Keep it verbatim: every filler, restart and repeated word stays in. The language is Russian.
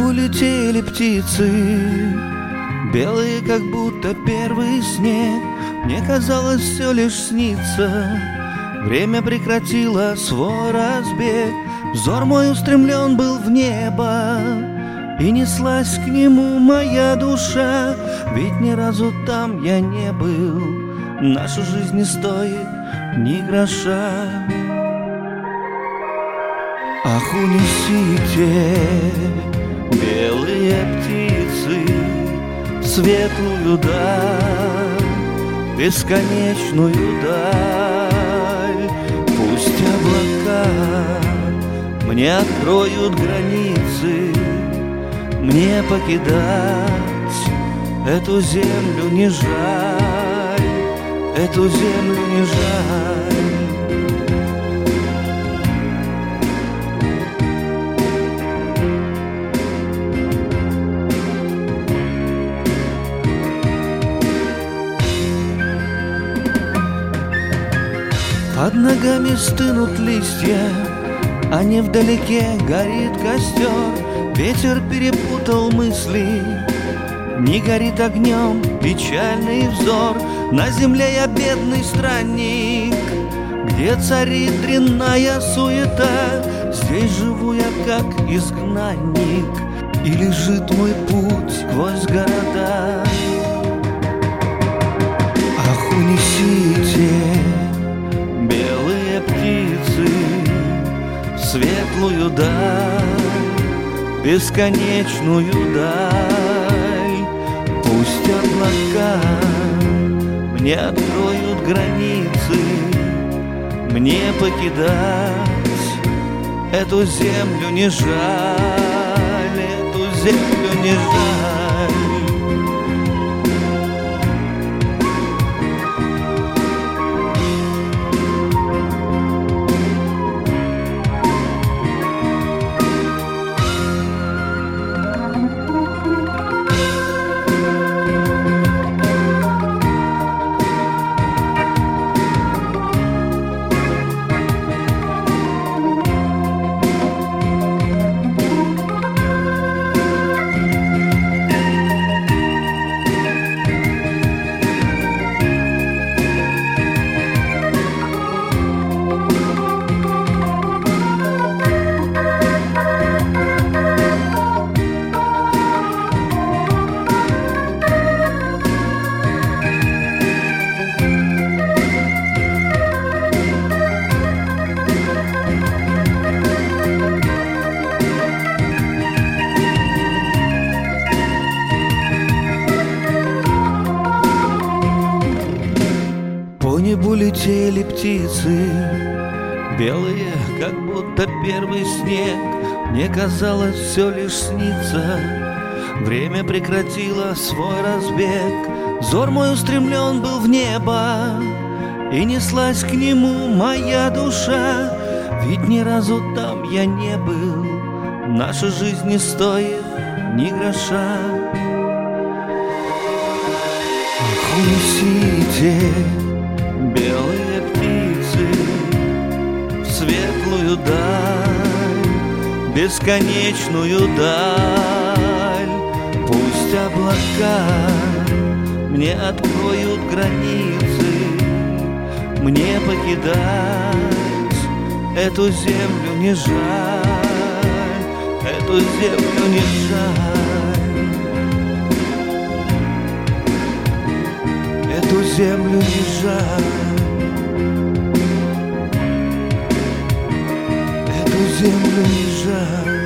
небу летели птицы, белые, как будто первый снег. Мне казалось, все лишь снится. Время прекратило свой разбег. Взор мой устремлен был в небо, и неслась к нему моя душа. Ведь ни разу там я не был, наша жизнь не стоит ни гроша. Ах, унесите, белые птицы, светлую даль, бесконечную даль. Пусть облака мне откроют границы, мне покидать эту землю не жаль, эту землю не жаль. Под ногами стынут листья, а невдалеке горит костер. Ветер перепутал мысли, не горит огнем печальный взор. На земле я бедный странник, где царит дрянная суета. Здесь живу я как изгнанник, и лежит мой путь сквозь города. Ах, унесите, белые птицы, светлую даль, бесконечную даль. Пусть облака мне откроют границы, мне покидать эту землю не жаль, эту землю не жаль. По небу летели птицы, белые, как будто первый снег. Мне казалось, все лишь снится. Время прекратило свой разбег. Взор мой устремлен был в небо, и неслась к нему моя душа. Ведь ни разу там я не был, наша жизнь не стоит ни гроша. Ах, унесите, белые птицы, в светлую даль, бесконечную даль. Пусть облака мне откроют границы, мне покидать эту землю не жаль, эту землю не жаль, эту землю не жаль, эту землю не жаль.